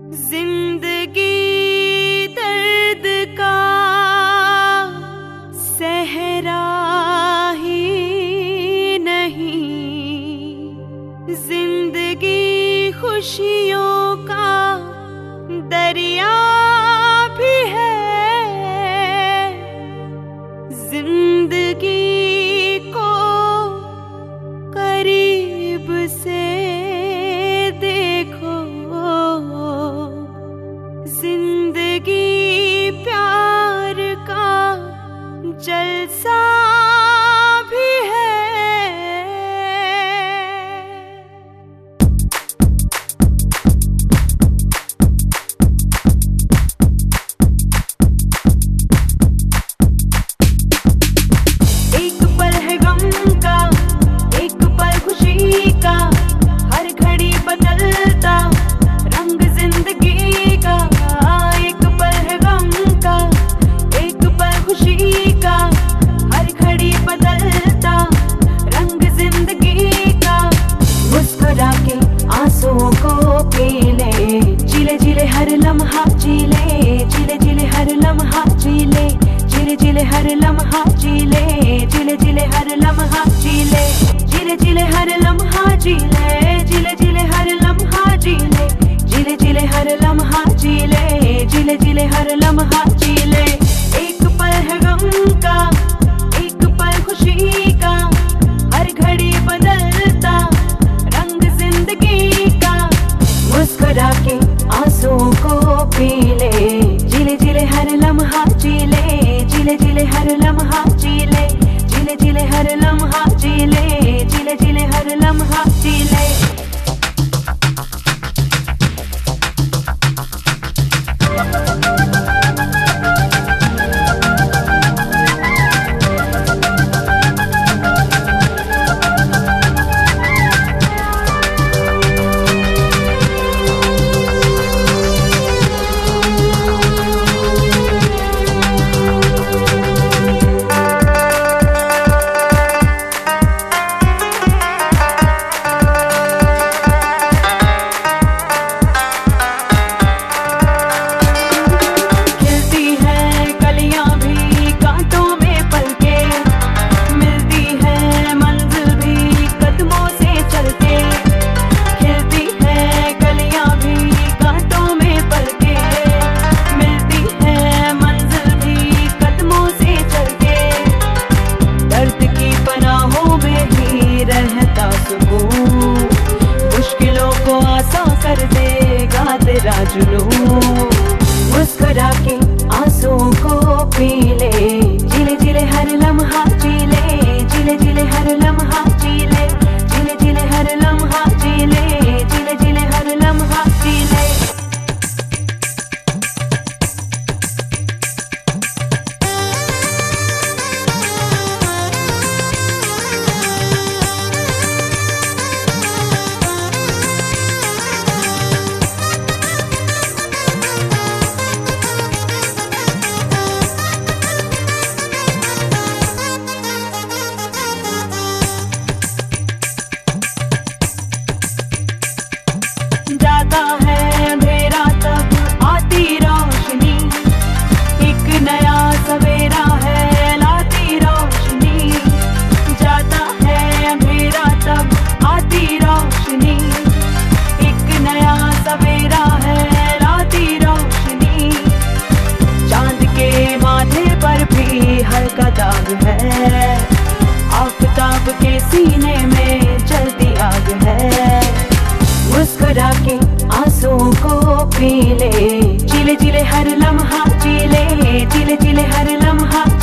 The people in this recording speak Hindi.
जिंदगी दर्द का सहरा ही नहीं, जिंदगी खुशियों का दरिया भी है। जिंदगी को करीब से देखो, जिंदगी प्यार का जलसा भी है। एक पल है गम का, एक पल खुशी का, हर घड़ी बदलता रंग जिंदगी का। एक पल है गम का, एक पल खुशी का, हर घड़ी बदलता रंग जिंदगी का। मुस्कुरा के आंसुओं को पी ले, जिले जिले हर लम्हा जी ले, जिले जिले हर लम्हा जी ले, जिले जिले हर लम्हा जी ले, जिले जिले हर लम्हा जी ले, जिले जिले हर लम्हा जी ले, जिले जिले हर लम्हा जी ले, जिले जिले हर लम्हा जी ले, जिले जिले हर लम्हा जी ले। एक पल है गम का, एक पल खुशी का, हर घड़ी बदलता रंग जिंदगी का। मुस्कुरा के आंसुओं को पी ले, जिले जिले हर लम्हा जी ले, जिले जिले हर लम्हा जी ले, जिले जिले हर लम्हा जी ले, जिले जिले हर लम्हा जी ले। मुश्किलों को आसान कर देगा तेरा जुनून। मुस्कुरा के आंसुओं को पी ले, जिले जिले हर लम्हा जी ले, जिले जिले हर लम्हा जी ले, जिले जिले हर लम्हा जी ले, जिले जिले हर लम्हा जी ले। जाता है अंधेरा तब आती रोशनी, एक नया सवेरा है लाती रोशनी। जाता है अंधेरा तब आती रोशनी, एक नया सवेरा है लाती रोशनी। चांद के माथे पर भी हल्का दाग है, आफताब के सीने में जलती आग है। मुस्कुरा के आंसुओं को पी ले, जिले जिले हर लम्हा जी ले, जिले जिले हर लम्हा